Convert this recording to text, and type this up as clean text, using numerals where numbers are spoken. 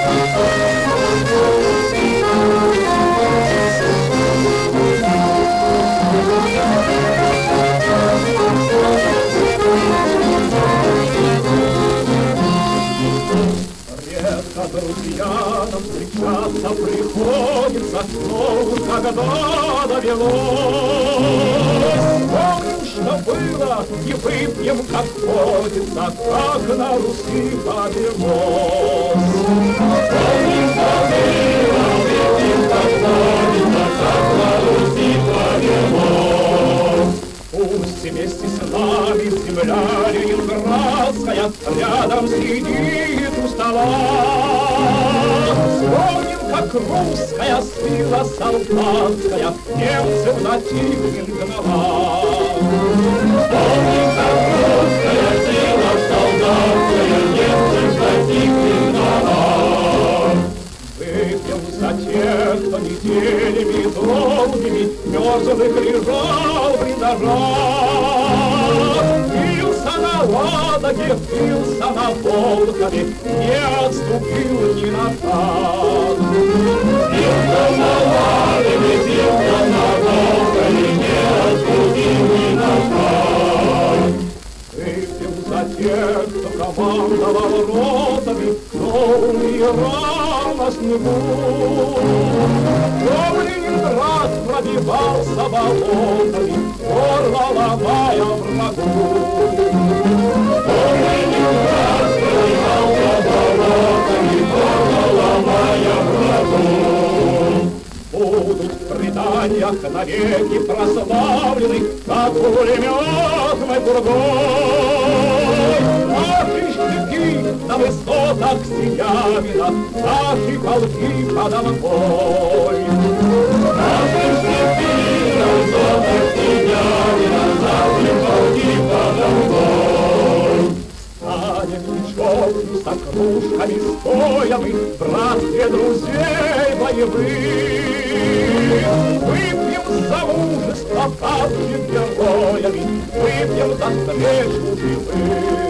Друзья нам встречаться приходится, но когда довелось. Помним, что было, и выпьем, как ходится, как на Руси повелось. Помним, что было, выпьем, как ходится, как на Руси повелось. Пусть вместе с нами земля ленинградская рядом сидит у стола. Вспомним, как русская сила солдатская немцев на тихих гнала. Вспомним, как русская сила солдатская немцев на тихих гнала. Выпьем за тех, кто неделями долгими мерзлых лежал в блиндажах. Бился на Ладоге, бился на Волхове, не отступил ни на шаг. Бился на Ладоге, бился на Волхове, не отступил ни на шаг. Выпьем за тех, кто командовал ротами, кто умирал на снегу. Кто в Ленинград пробивался болотами, горло ломая врагу. Кто в Ленинград пробивался болотами, горло ломая врагу. Будут в преданиях навеки прославлены, как пулеметной пургой. Наши щеки на высотах Сиявина, наши полки подо мной. Наши щеки на высотах Сиявина, наши полки подо мной. Станем плечом с окружками стоя мы в братстве друзей боевых. Выпьем за мужество павших героями, выпьем за встречу живых.